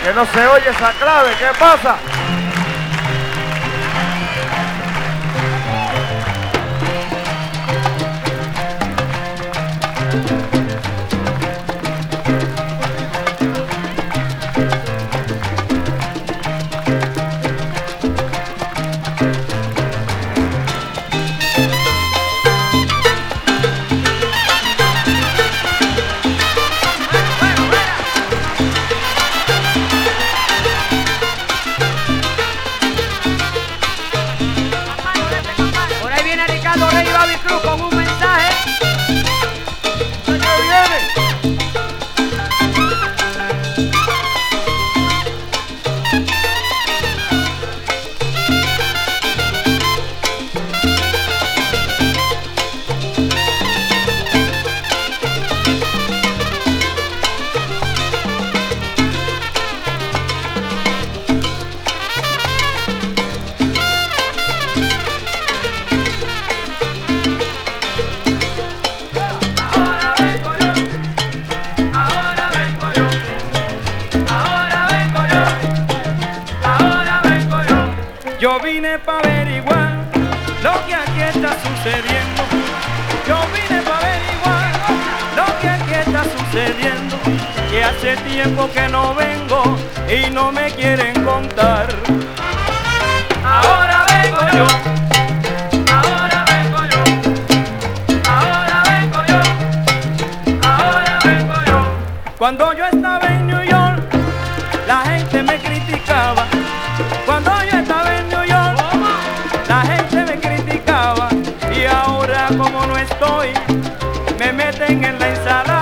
Que no se oye esa clave, ¿qué pasa? Con un mensaje. ¿De qué viene? Yo vine para averiguar lo que aquí está sucediendo. Yo vine para averiguar lo que aquí está sucediendo. Que hace tiempo que no vengo y no me quieren contar. Ahora vengo yo. Ahora vengo yo. Ahora vengo yo. Ahora vengo yo. Cuando yo estaba en New York, la gente me criticaba. Cuando yo estaba en New York, la gente me criticaba. Y ahora como no estoy, me meten en la ensalada.